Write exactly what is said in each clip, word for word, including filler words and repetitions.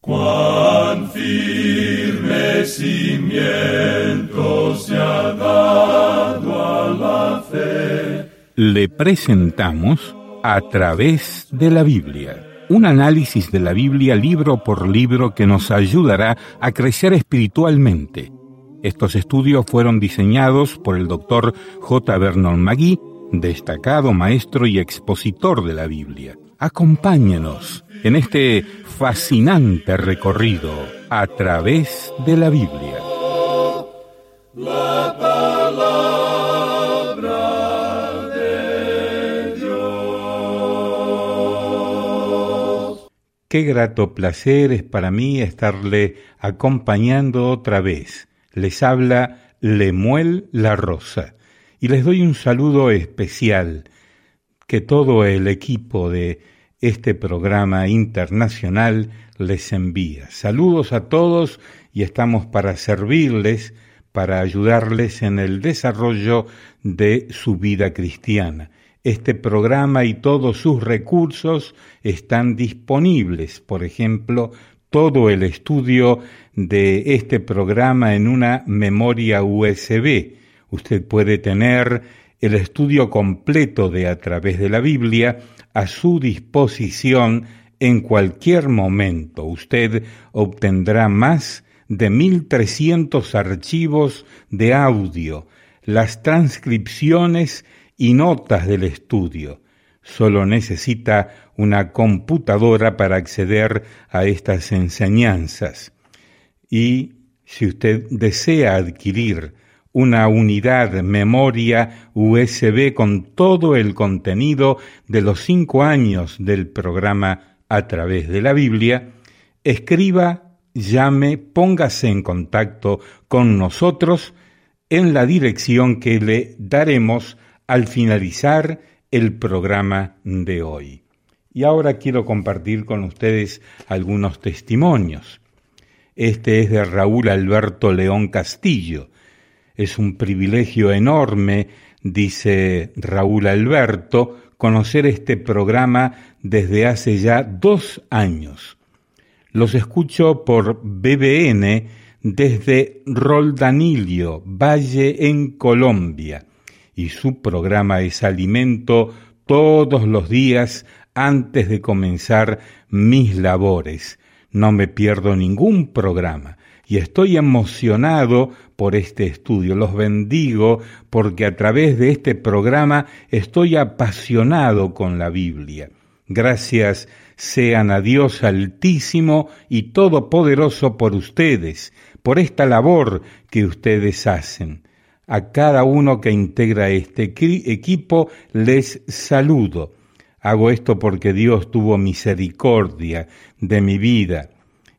Cuán firme cimiento se ha dado a la fe. Le presentamos A través de la Biblia, un análisis de la Biblia libro por libro que nos ayudará a crecer espiritualmente. Estos estudios fueron diseñados por el doctor J. Vernon McGee, destacado maestro y expositor de la Biblia. Acompáñenos en este fascinante recorrido a través de la Biblia. La palabra de Dios. Qué grato placer es para mí estarle acompañando otra vez. Les habla Lemuel La Rosa y les doy un saludo especial que todo el equipo de este programa internacional les envía. Saludos a todos y estamos para servirles, para ayudarles en el desarrollo de su vida cristiana. Este programa y todos sus recursos están disponibles, por ejemplo, todo el estudio de este programa en una memoria U S B. Usted puede tener el estudio completo de A través de la Biblia a su disposición en cualquier momento. Usted obtendrá más de mil trescientos archivos de audio, las transcripciones y notas del estudio. Solo necesita una computadora para acceder a estas enseñanzas. Y si usted desea adquirir una unidad memoria U S B con todo el contenido de los cinco años del programa A través de la Biblia, escriba, llame, póngase en contacto con nosotros en la dirección que le daremos al finalizar el programa de hoy. Y ahora quiero compartir con ustedes algunos testimonios. Este es de Raúl Alberto León Castillo. Es un privilegio enorme, dice Raúl Alberto, conocer este programa desde hace ya dos años. Los escucho por B B N desde Roldanillo, Valle en Colombia, y su programa es alimento todos los días antes de comenzar mis labores. No me pierdo ningún programa. Y estoy emocionado por este estudio. Los bendigo porque a través de este programa estoy apasionado con la Biblia. Gracias sean a Dios Altísimo y Todopoderoso por ustedes, por esta labor que ustedes hacen. A cada uno que integra este equipo les saludo. Hago esto porque Dios tuvo misericordia de mi vida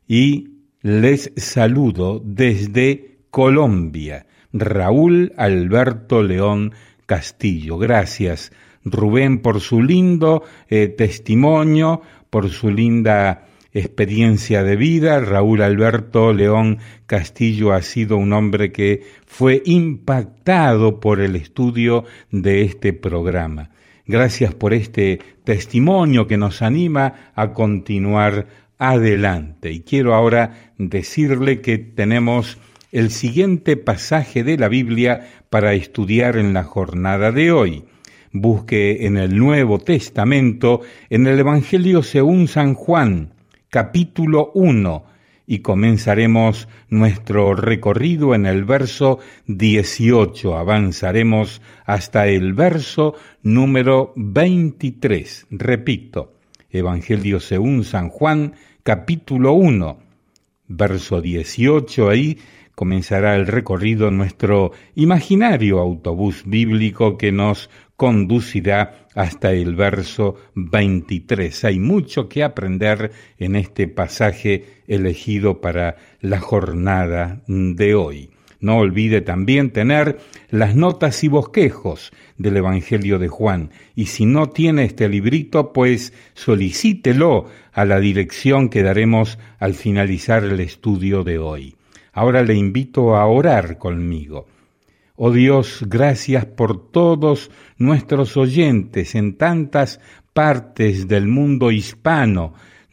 y les saludo desde Colombia, Raúl Alberto León Castillo. Gracias, Rubén, por su lindo eh, testimonio, por su linda experiencia de vida. Raúl Alberto León Castillo ha sido un hombre que fue impactado por el estudio de este programa. Gracias por este testimonio que nos anima a continuar adelante. Y quiero ahora decirle que tenemos el siguiente pasaje de la Biblia para estudiar en la jornada de hoy. Busque en el Nuevo Testamento, en el Evangelio según San Juan, capítulo uno, y comenzaremos nuestro recorrido en el verso dieciocho. Avanzaremos hasta el verso número veintitrés. Repito, Evangelio según San Juan, capítulo uno, verso dieciocho. Ahí comenzará el recorrido en nuestro imaginario autobús bíblico que nos conducirá hasta el verso veintitrés. Hay mucho que aprender en este pasaje elegido para la jornada de hoy. No olvide también tener las notas y bosquejos del Evangelio de Juan. Y si no tiene este librito, pues solicítelo a la dirección que daremos al finalizar el estudio de hoy. Ahora le invito a orar conmigo. Oh Dios, gracias por todos nuestros oyentes en tantas partes del mundo hispano.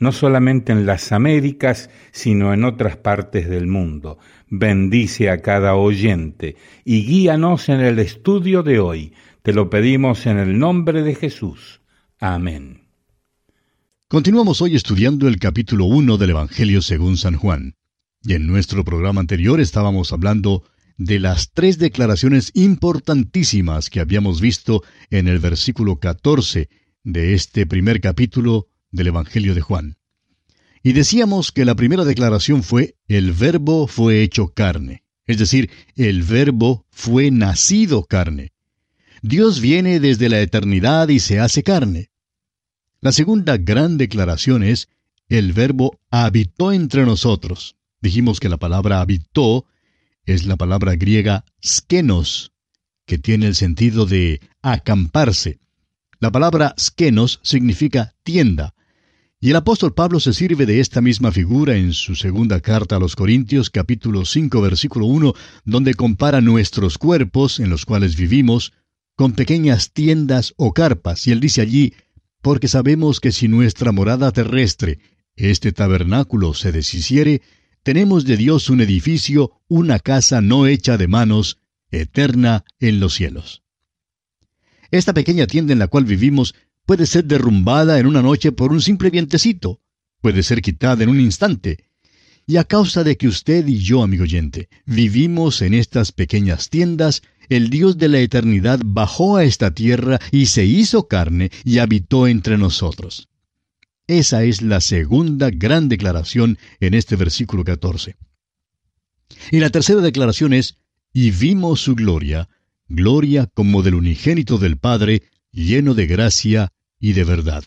no solamente en las Américas, sino en otras partes del mundo. Bendice a cada oyente y guíanos en el estudio de hoy. Te lo pedimos en el nombre de Jesús. Amén. Continuamos hoy estudiando el capítulo uno del Evangelio según San Juan. Y en nuestro programa anterior estábamos hablando de las tres declaraciones importantísimas que habíamos visto en el versículo catorce de este primer capítulo del Evangelio de Juan. Y decíamos que la primera declaración fue: el Verbo fue hecho carne. Es decir, el Verbo fue nacido carne. Dios viene desde la eternidad y se hace carne. La segunda gran declaración es: el Verbo habitó entre nosotros. Dijimos que la palabra habitó es la palabra griega skenos, que tiene el sentido de acamparse. La palabra skenos significa tienda. Y el apóstol Pablo se sirve de esta misma figura en su segunda carta a los Corintios, capítulo cinco, versículo uno, donde compara nuestros cuerpos, en los cuales vivimos, con pequeñas tiendas o carpas. Y él dice allí: porque sabemos que si nuestra morada terrestre, este tabernáculo, se deshiciere, tenemos de Dios un edificio, una casa no hecha de manos, eterna en los cielos. Esta pequeña tienda en la cual vivimos puede ser derrumbada en una noche por un simple vientecito, puede ser quitada en un instante. Y a causa de que usted y yo, amigo oyente, vivimos en estas pequeñas tiendas, el Dios de la eternidad bajó a esta tierra y se hizo carne y habitó entre nosotros. Esa es la segunda gran declaración en este versículo catorce. Y la tercera declaración es: y vimos su gloria, gloria como del unigénito del Padre, lleno de gracia y de verdad.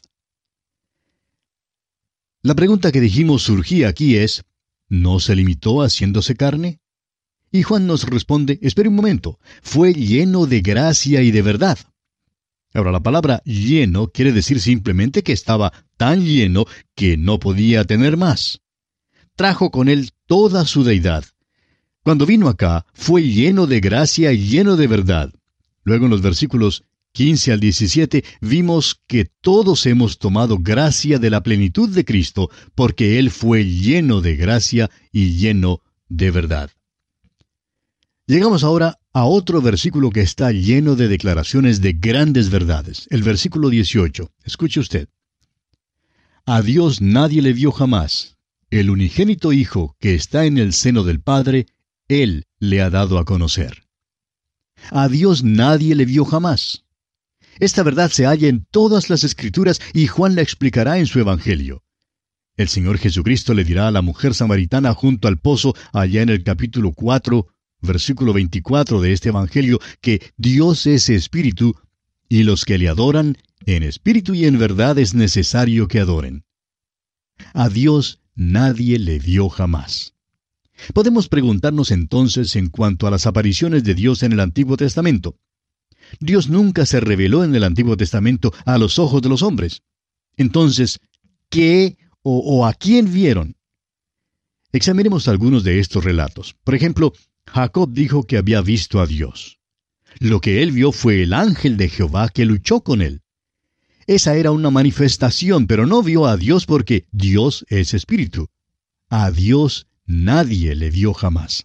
La pregunta que dijimos surgía aquí es: ¿no se limitó haciéndose carne? Y Juan nos responde: espere un momento, fue lleno de gracia y de verdad. Ahora, la palabra lleno quiere decir simplemente que estaba tan lleno que no podía tener más. Trajo con él toda su deidad. Cuando vino acá, fue lleno de gracia y lleno de verdad. Luego en los versículos quince al diecisiete vimos que todos hemos tomado gracia de la plenitud de Cristo, porque Él fue lleno de gracia y lleno de verdad. Llegamos ahora a otro versículo que está lleno de declaraciones de grandes verdades. El versículo dieciocho. Escuche usted. A Dios nadie le vio jamás. El unigénito Hijo que está en el seno del Padre, Él le ha dado a conocer. A Dios nadie le vio jamás. Esta verdad se halla en todas las Escrituras y Juan la explicará en su Evangelio. El Señor Jesucristo le dirá a la mujer samaritana junto al pozo, allá en el capítulo cuatro, versículo veinticuatro de este Evangelio, que Dios es espíritu, y los que le adoran, en espíritu y en verdad es necesario que adoren. A Dios nadie le vio jamás. Podemos preguntarnos entonces en cuanto a las apariciones de Dios en el Antiguo Testamento. Dios nunca se reveló en el Antiguo Testamento a los ojos de los hombres. Entonces, ¿qué o, o a quién vieron? Examinemos algunos de estos relatos. Por ejemplo, Jacob dijo que había visto a Dios. Lo que él vio fue el ángel de Jehová que luchó con él. Esa era una manifestación, pero no vio a Dios porque Dios es espíritu. A Dios nadie le vio jamás.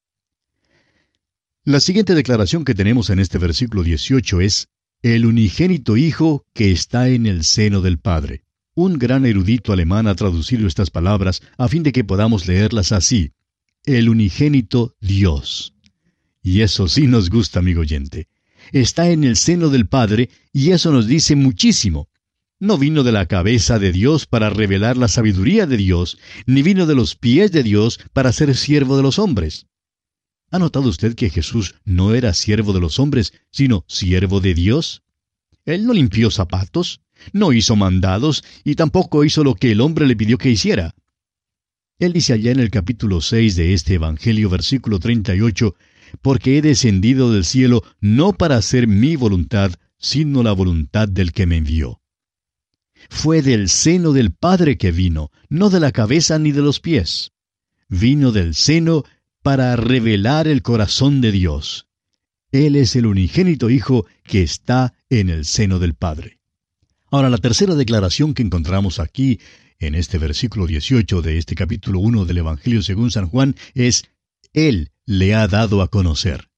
La siguiente declaración que tenemos en este versículo dieciocho es: el unigénito Hijo que está en el seno del Padre. Un gran erudito alemán ha traducido estas palabras a fin de que podamos leerlas así: el unigénito Dios. Y eso sí nos gusta, amigo oyente. Está en el seno del Padre, y eso nos dice muchísimo. No vino de la cabeza de Dios para revelar la sabiduría de Dios, ni vino de los pies de Dios para ser siervo de los hombres. ¿Ha notado usted que Jesús no era siervo de los hombres, sino siervo de Dios? Él no limpió zapatos, no hizo mandados, y tampoco hizo lo que el hombre le pidió que hiciera. Él dice allá en el capítulo seis de este Evangelio, versículo treinta y ocho, porque he descendido del cielo no para hacer mi voluntad, sino la voluntad del que me envió. Fue del seno del Padre que vino, no de la cabeza ni de los pies. Vino del seno para revelar el corazón de Dios. Él es el unigénito Hijo que está en el seno del Padre. Ahora, la tercera declaración que encontramos aquí en este versículo dieciocho de este capítulo uno del Evangelio según San Juan es Él le ha dado a conocer.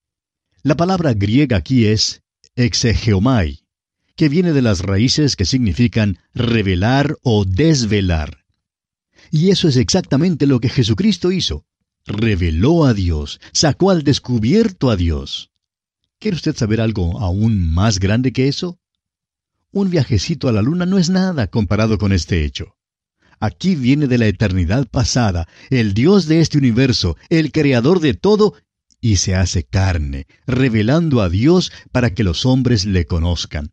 La palabra griega aquí es exegeomai, que viene de las raíces que significan revelar o desvelar. Y eso es exactamente lo que Jesucristo hizo. Reveló a Dios, sacó al descubierto a Dios. ¿Quiere usted saber algo aún más grande que eso? Un viajecito a la luna no es nada comparado con este hecho. Aquí viene de la eternidad pasada, el Dios de este universo, el creador de todo, y se hace carne, revelando a Dios para que los hombres le conozcan.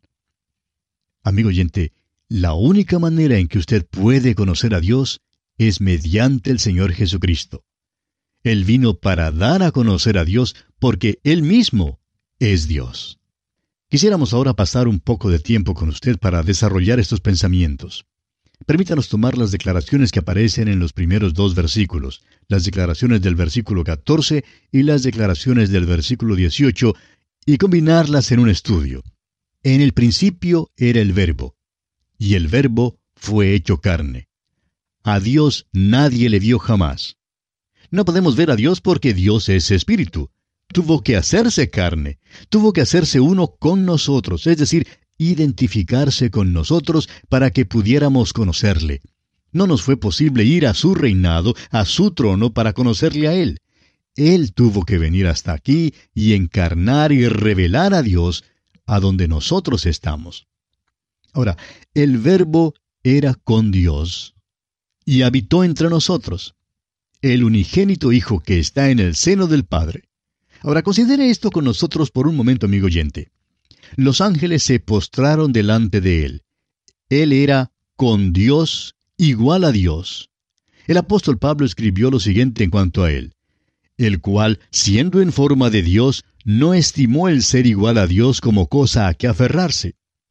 Amigo oyente, la única manera en que usted puede conocer a Dios es mediante el Señor Jesucristo. Él vino para dar a conocer a Dios porque Él mismo es Dios. Quisiéramos ahora pasar un poco de tiempo con usted para desarrollar estos pensamientos. Permítanos tomar las declaraciones que aparecen en los primeros dos versículos, las declaraciones del versículo catorce y las declaraciones del versículo dieciocho, y combinarlas en un estudio. En el principio era el Verbo, y el Verbo fue hecho carne. A Dios nadie le vio jamás. No podemos ver a Dios porque Dios es espíritu. Tuvo que hacerse carne, tuvo que hacerse uno con nosotros, es decir, identificarse con nosotros para que pudiéramos conocerle. No nos fue posible ir a su reinado, a su trono, para conocerle a Él. Él tuvo que venir hasta aquí y encarnar y revelar a Dios a donde nosotros estamos. Ahora, el Verbo era con Dios y habitó entre nosotros, el unigénito Hijo que está en el seno del Padre. Ahora, considere esto con nosotros por un momento, amigo oyente. Los ángeles se postraron delante de Él. Él era con Dios, igual a Dios. El apóstol Pablo escribió lo siguiente en cuanto a Él, el cual, siendo en forma de Dios, no estimó el ser igual a Dios como cosa a que aferrarse.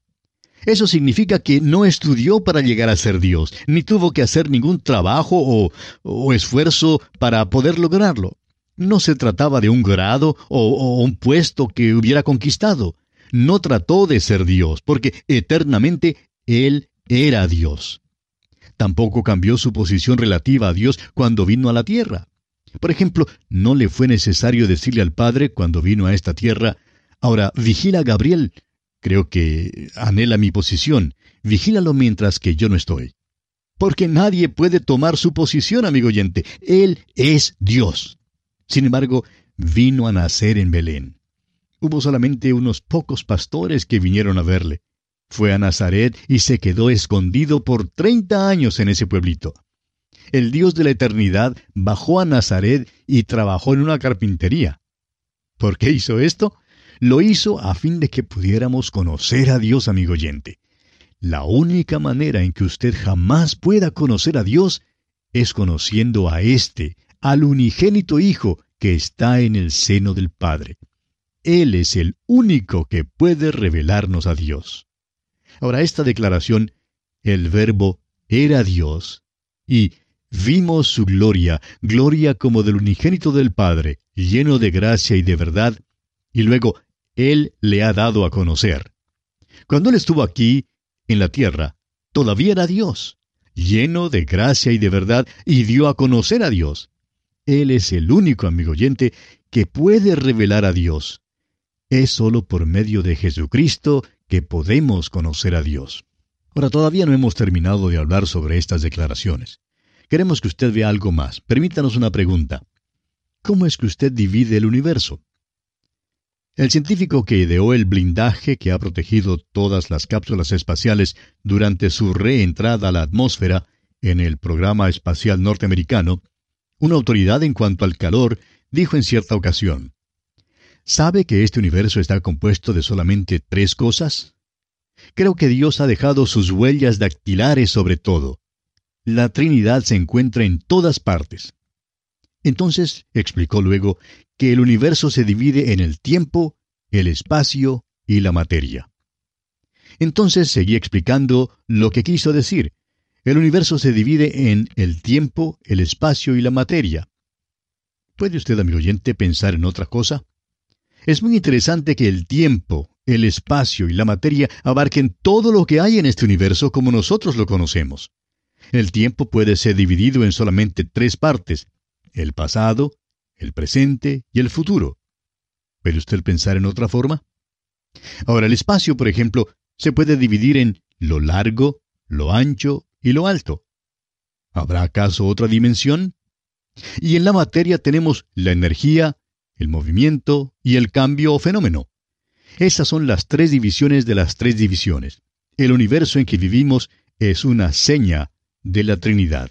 Eso significa que no estudió para llegar a ser Dios, ni tuvo que hacer ningún trabajo o, o esfuerzo para poder lograrlo. No se trataba de un grado o, o un puesto que hubiera conquistado. No trató de ser Dios, porque eternamente Él era Dios. Tampoco cambió su posición relativa a Dios cuando vino a la tierra. Por ejemplo, no le fue necesario decirle al Padre cuando vino a esta tierra, ahora vigila a Gabriel. Creo que anhela mi posición. Vigílalo mientras que yo no estoy. Porque nadie puede tomar su posición, amigo oyente. Él es Dios. Sin embargo, vino a nacer en Belén. Hubo solamente unos pocos pastores que vinieron a verle. Fue a Nazaret y se quedó escondido por treinta años en ese pueblito. El Dios de la eternidad bajó a Nazaret y trabajó en una carpintería. ¿Por qué hizo esto? Lo hizo a fin de que pudiéramos conocer a Dios, amigo oyente. La única manera en que usted jamás pueda conocer a Dios es conociendo a éste, al unigénito Hijo que está en el seno del Padre. Él es el único que puede revelarnos a Dios. Ahora, esta declaración, el Verbo era Dios, y vimos su gloria, gloria como del unigénito del Padre, lleno de gracia y de verdad, y luego Él le ha dado a conocer. Cuando Él estuvo aquí, en la tierra, todavía era Dios, lleno de gracia y de verdad, y dio a conocer a Dios. Él es el único, amigo oyente, que puede revelar a Dios. Es sólo por medio de Jesucristo que podemos conocer a Dios. Ahora, todavía no hemos terminado de hablar sobre estas declaraciones. Queremos que usted vea algo más. Permítanos una pregunta. ¿Cómo es que usted divide el universo? El científico que ideó el blindaje que ha protegido todas las cápsulas espaciales durante su reentrada a la atmósfera en el programa espacial norteamericano, una autoridad en cuanto al calor, dijo en cierta ocasión, ¿sabe que este universo está compuesto de solamente tres cosas? Creo que Dios ha dejado sus huellas dactilares sobre todo. La Trinidad se encuentra en todas partes. Entonces, explicó luego, que el universo se divide en el tiempo, el espacio y la materia. Entonces seguí explicando lo que quiso decir. El universo se divide en el tiempo, el espacio y la materia. ¿Puede usted, amigo oyente, pensar en otra cosa? Es muy interesante que el tiempo, el espacio y la materia abarquen todo lo que hay en este universo como nosotros lo conocemos. El tiempo puede ser dividido en solamente tres partes: el pasado, el presente y el futuro. ¿Puede usted pensar en otra forma? Ahora, el espacio, por ejemplo, se puede dividir en lo largo, lo ancho y lo alto. ¿Habrá acaso otra dimensión? Y en la materia tenemos la energía, el movimiento y el cambio o fenómeno. Esas son las tres divisiones de las tres divisiones. El universo en que vivimos es una seña de la Trinidad.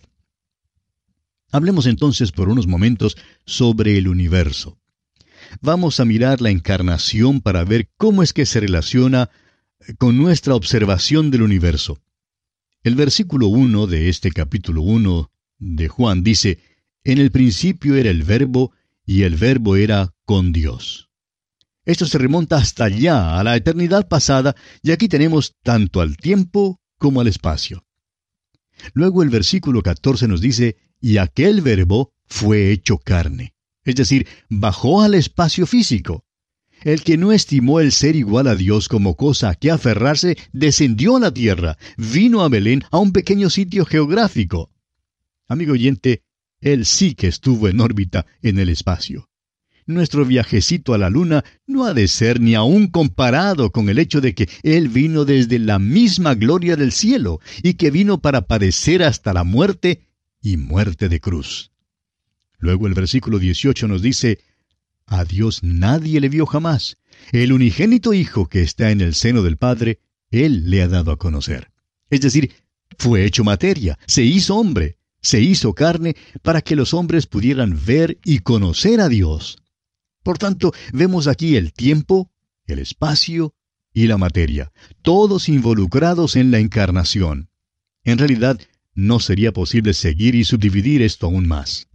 Hablemos entonces por unos momentos sobre el universo. Vamos a mirar la encarnación para ver cómo es que se relaciona con nuestra observación del universo. El versículo uno de este capítulo uno de Juan dice: «En el principio era el Verbo, y el Verbo era con Dios». Esto se remonta hasta allá, a la eternidad pasada, y aquí tenemos tanto al tiempo como al espacio. Luego el versículo catorce nos dice: «Y aquel Verbo fue hecho carne», es decir, bajó al espacio físico. El que no estimó el ser igual a Dios como cosa a que aferrarse, descendió a la tierra, vino a Belén, a un pequeño sitio geográfico. Amigo oyente, Él sí que estuvo en órbita en el espacio. Nuestro viajecito a la luna no ha de ser ni aún comparado con el hecho de que Él vino desde la misma gloria del cielo y que vino para padecer hasta la muerte y muerte de cruz. Luego el versículo dieciocho nos dice: «A Dios nadie le vio jamás. El unigénito Hijo que está en el seno del Padre, Él le ha dado a conocer». Es decir, fue hecho materia, se hizo hombre, se hizo carne para que los hombres pudieran ver y conocer a Dios. Por tanto, vemos aquí el tiempo, el espacio y la materia, todos involucrados en la encarnación. En realidad, no sería posible seguir y subdividir esto aún más.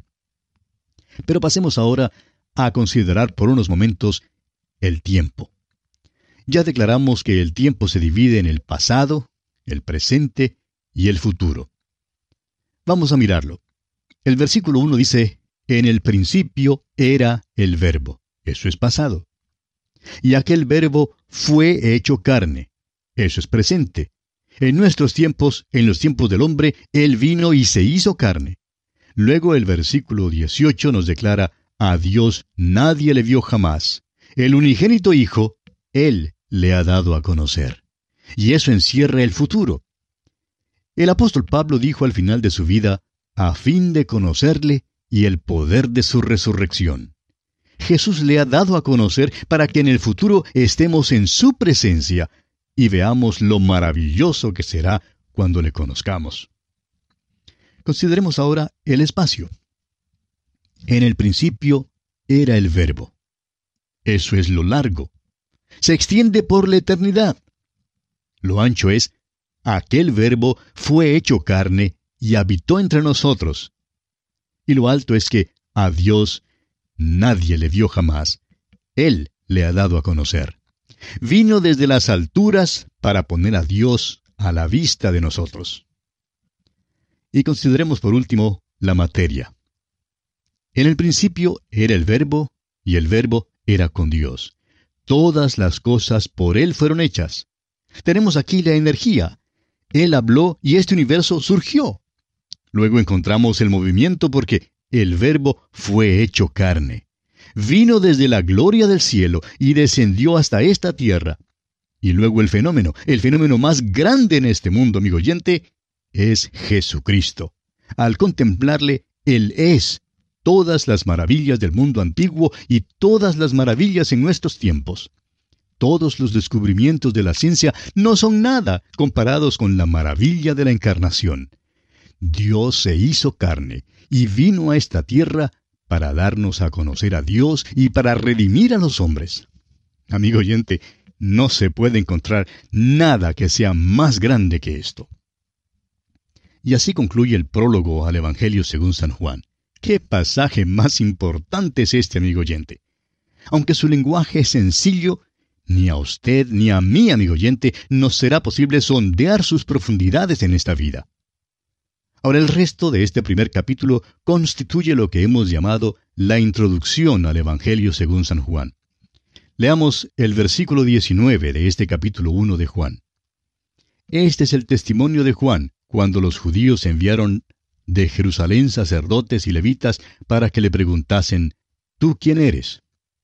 Pero pasemos ahora a considerar por unos momentos el tiempo. Ya declaramos que el tiempo se divide en el pasado, el presente y el futuro. Vamos a mirarlo. El versículo uno dice: «En el principio era el Verbo». Eso es pasado. Y aquel Verbo fue hecho carne. Eso es presente. En nuestros tiempos, en los tiempos del hombre, Él vino y se hizo carne. Luego el versículo dieciocho nos declara: «A Dios nadie le vio jamás. El unigénito Hijo, Él le ha dado a conocer». Y eso encierra el futuro. El apóstol Pablo dijo al final de su vida: «A fin de conocerle y el poder de su resurrección». Jesús le ha dado a conocer para que en el futuro estemos en su presencia y veamos lo maravilloso que será cuando le conozcamos. Consideremos ahora el espacio. En el principio era el Verbo. Eso es lo largo. Se extiende por la eternidad. Lo ancho es: aquel Verbo fue hecho carne y habitó entre nosotros. Y lo alto es que a Dios nadie le vio jamás. Él le ha dado a conocer. Vino desde las alturas para poner a Dios a la vista de nosotros. Y consideremos por último la materia. En el principio era el Verbo, y el Verbo era con Dios. Todas las cosas por Él fueron hechas. Tenemos aquí la energía. Él habló y este universo surgió. Luego encontramos el movimiento porque el Verbo fue hecho carne. Vino desde la gloria del cielo y descendió hasta esta tierra. Y luego el fenómeno, el fenómeno más grande en este mundo, amigo oyente, es Jesucristo. Al contemplarle, Él es todas las maravillas del mundo antiguo y todas las maravillas en nuestros tiempos. Todos los descubrimientos de la ciencia no son nada comparados con la maravilla de la encarnación. Dios se hizo carne y vino a esta tierra para darnos a conocer a Dios y para redimir a los hombres. Amigo oyente, no se puede encontrar nada que sea más grande que esto. Y así concluye el prólogo al Evangelio según San Juan. ¿Qué pasaje más importante es este, amigo oyente? Aunque su lenguaje es sencillo, ni a usted ni a mí, amigo oyente, nos será posible sondear sus profundidades en esta vida. Ahora, el resto de este primer capítulo constituye lo que hemos llamado la introducción al Evangelio según San Juan. Leamos el versículo diecinueve de este capítulo uno de Juan. Este es el testimonio de Juan, cuando los judíos enviaron de Jerusalén sacerdotes y levitas para que le preguntasen, ¿tú quién eres?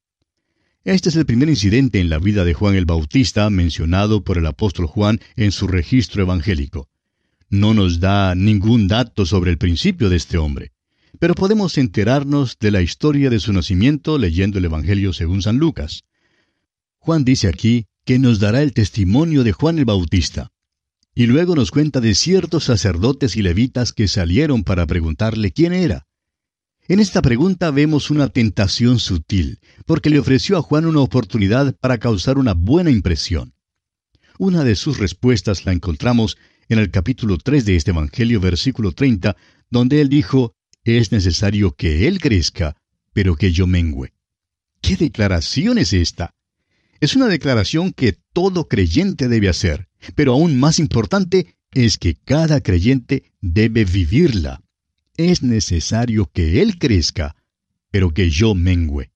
Este es el primer incidente en la vida de Juan el Bautista mencionado por el apóstol Juan en su registro evangélico. No nos da ningún dato sobre el principio de este hombre, pero podemos enterarnos de la historia de su nacimiento leyendo el Evangelio según San Lucas. Juan dice aquí que nos dará el testimonio de Juan el Bautista, y luego nos cuenta de ciertos sacerdotes y levitas que salieron para preguntarle quién era. En esta pregunta vemos una tentación sutil, porque le ofreció a Juan una oportunidad para causar una buena impresión. Una de sus respuestas la encontramos en el capítulo tres de este Evangelio, versículo treinta, donde él dijo, «Es necesario que él crezca, pero que yo mengüe». ¿Qué declaración es esta? Es una declaración que todo creyente debe hacer, pero aún más importante es que cada creyente debe vivirla. Es necesario que él crezca, pero que yo mengüe.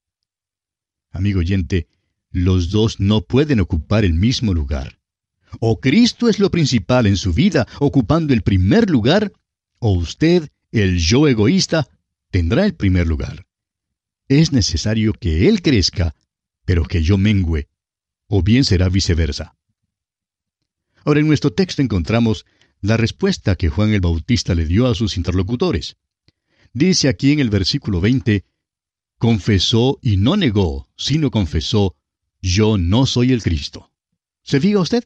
Amigo oyente, los dos no pueden ocupar el mismo lugar. O Cristo es lo principal en su vida, ocupando el primer lugar, o usted, el yo egoísta, tendrá el primer lugar. Es necesario que él crezca, pero que yo mengüe, o bien será viceversa. Ahora, en nuestro texto encontramos la respuesta que Juan el Bautista le dio a sus interlocutores. Dice aquí en el versículo veinte, confesó y no negó, sino confesó, yo no soy el Cristo. ¿Se fija usted?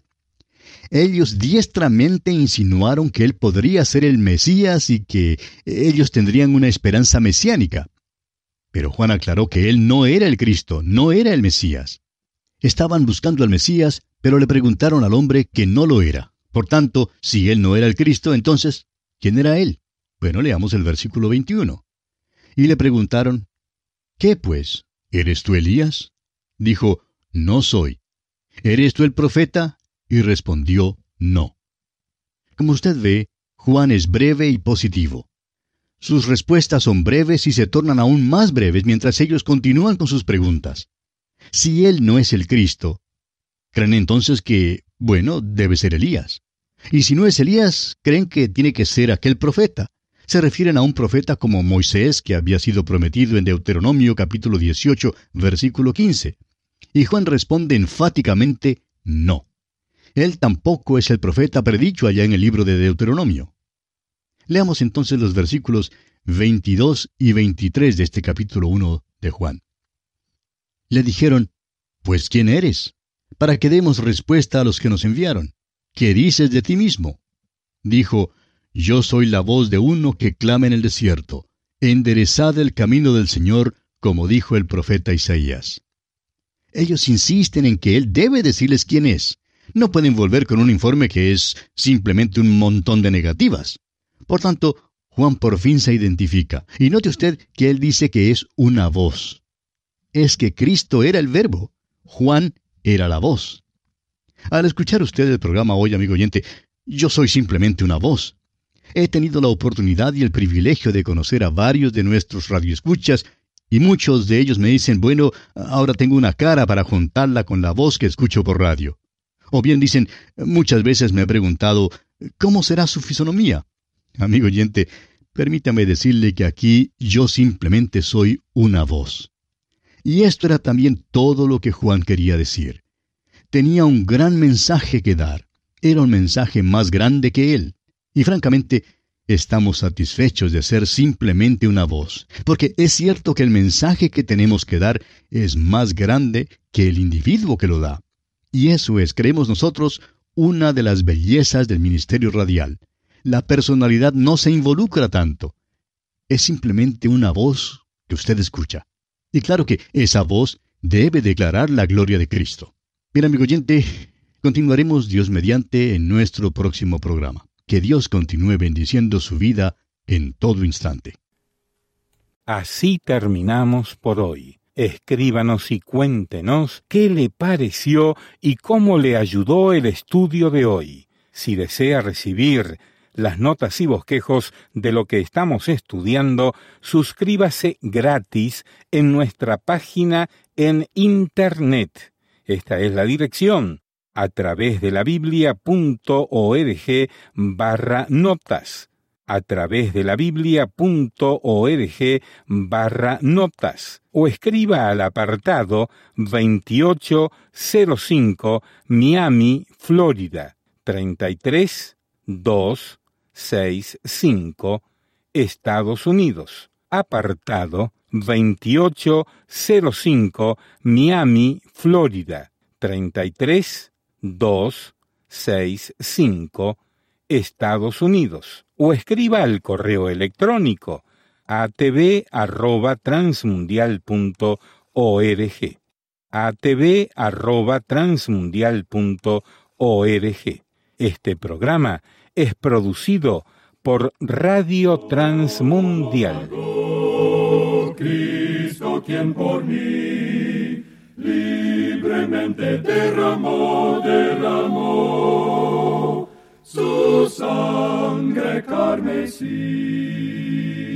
Ellos diestramente insinuaron que él podría ser el Mesías y que ellos tendrían una esperanza mesiánica. Pero Juan aclaró que él no era el Cristo, no era el Mesías. Estaban buscando al Mesías, pero le preguntaron al hombre que no lo era. Por tanto, si él no era el Cristo, entonces, ¿quién era él? Bueno, leamos el versículo veintiuno. Y le preguntaron, ¿qué pues? ¿Eres tú Elías? Dijo, no soy. ¿Eres tú el profeta? Y respondió, no. Como usted ve, Juan es breve y positivo. Sus respuestas son breves y se tornan aún más breves mientras ellos continúan con sus preguntas. Si él no es el Cristo, creen entonces que, bueno, debe ser Elías. Y si no es Elías, creen que tiene que ser aquel profeta. Se refieren a un profeta como Moisés, que había sido prometido en Deuteronomio capítulo dieciocho, versículo quince. Y Juan responde enfáticamente, no. Él tampoco es el profeta predicho allá en el libro de Deuteronomio. Leamos entonces los versículos veintidós y veintitrés de este capítulo uno de Juan. Le dijeron, pues ¿quién eres? Para que demos respuesta a los que nos enviaron. ¿Qué dices de ti mismo? Dijo, yo soy la voz de uno que clama en el desierto. Enderezad el camino del Señor, como dijo el profeta Isaías. Ellos insisten en que él debe decirles quién es. No pueden volver con un informe que es simplemente un montón de negativas. Por tanto, Juan por fin se identifica. Y note usted que él dice que es una voz. Es que Cristo era el verbo. Juan era la voz. Al escuchar usted el programa hoy, amigo oyente, yo soy simplemente una voz. He tenido la oportunidad y el privilegio de conocer a varios de nuestros radioescuchas, y muchos de ellos me dicen, bueno, ahora tengo una cara para juntarla con la voz que escucho por radio. O bien dicen, muchas veces me he preguntado, ¿cómo será su fisonomía? Amigo oyente, permítame decirle que aquí yo simplemente soy una voz. Y esto era también todo lo que Juan quería decir. Tenía un gran mensaje que dar. Era un mensaje más grande que él. Y francamente, estamos satisfechos de ser simplemente una voz, porque es cierto que el mensaje que tenemos que dar es más grande que el individuo que lo da. Y eso es, creemos nosotros, una de las bellezas del ministerio radial. La personalidad no se involucra tanto. Es simplemente una voz que usted escucha. Y claro que esa voz debe declarar la gloria de Cristo. Bien, amigo oyente, continuaremos Dios mediante en nuestro próximo programa. Que Dios continúe bendiciendo su vida en todo instante. Así terminamos por hoy. Escríbanos y cuéntenos qué le pareció y cómo le ayudó el estudio de hoy. Si desea recibir las notas y bosquejos de lo que estamos estudiando, suscríbase gratis en nuestra página en Internet. Esta es la dirección, a través de la biblia.org barra notas, a través de la biblia.org barra notas, o escriba al apartado veintiocho cero cinco Miami, Florida, treinta y tres mil doscientos sesenta y cinco, Estados Unidos. Apartado veintiocho cero cinco Miami, Florida, treinta y tres mil doscientos sesenta y cinco, Estados Unidos. O escriba al correo electrónico a t v arroba transmundial punto org, a t v arroba transmundial punto org. Este programa es producido por Radio Transmundial. Cristo, quien por mí libremente derramó, derramó su sangre carmesí.